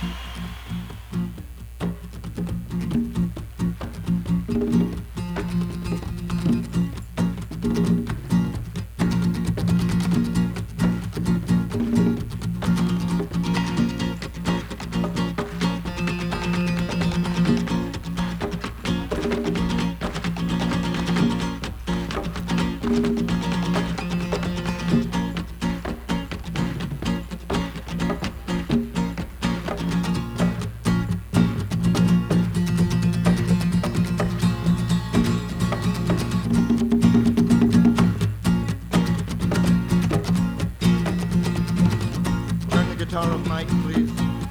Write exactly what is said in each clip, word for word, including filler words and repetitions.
Guitar mic, please.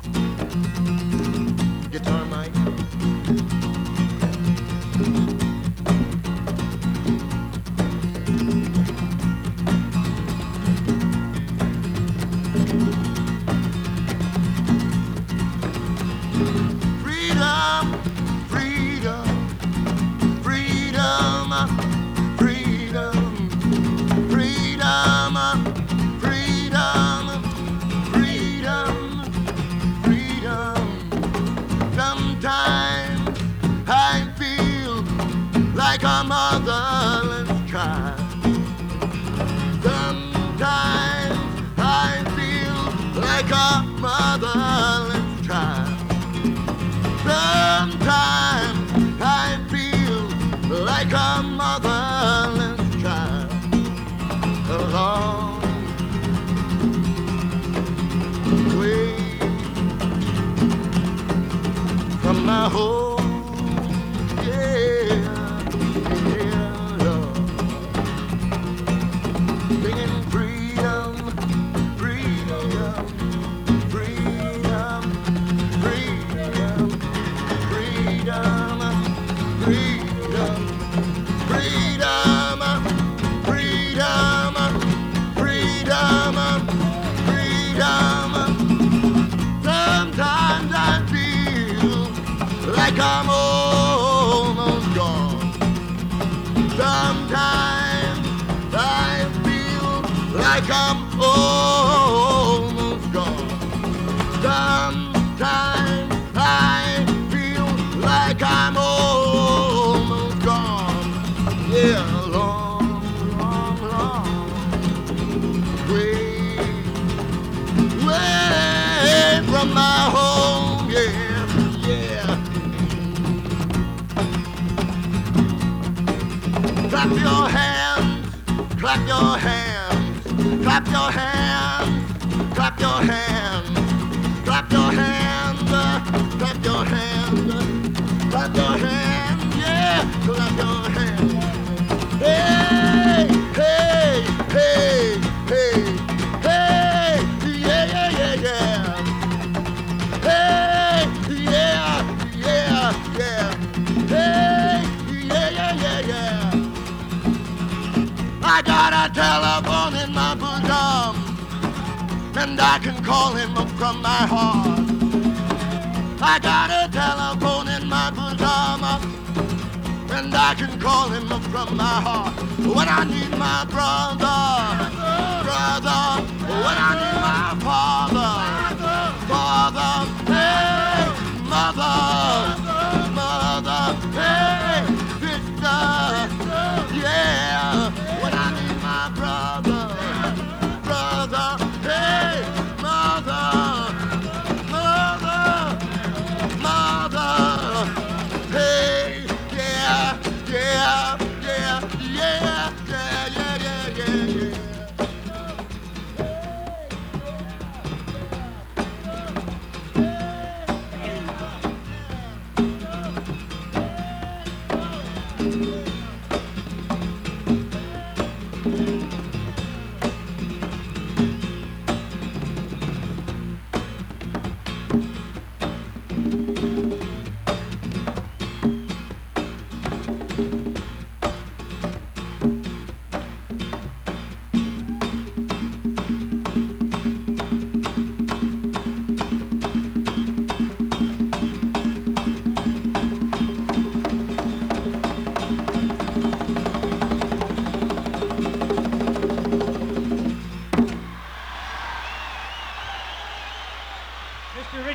Guitar mic. Freedom, freedom, freedom, freedom, freedom, freedom. Sometimes I feel like a motherless child. Sometimes I feel like a motherless child. Sometimes I feel like a motherless child. Along the way from my home, yeah, yeah, Lord. Singing freedom, freedom, freedom, freedom, freedom, freedom, freedom, freedom, freedom, freedom. Sometimes I feel like I'm almost gone. Sometimes I feel like I'm almost gone. Sometimes I feel like I'm almost gone. Yeah, long, long, long way, way from my home, yeah, yeah. Clap your hands, clap your hands, clap your hands, clap your hands, clap your hands, clap your hands, clap your hands, yeah, clap your hands. Hey, hey, hey, hey, hey, yeah, yeah, yeah, yeah. Hey, yeah, yeah, yeah. Hey, yeah, yeah, yeah, yeah. I got a telephone in my bosom, and I can call him up from my heart. I got a telephone in my bosom, and I can call him up from my heart. When I need my brother, brother, when I need my father, father, hey, mother, mother, hey, sister, yeah. When I need my brother, brother, hey, mother, mother, mother, hey, yeah, yeah, yeah, yeah, yeah, yeah, yeah, yeah, yeah.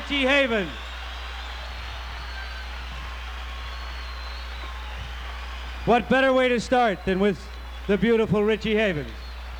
Richie Havens. What better way to start than with the beautiful Richie Havens?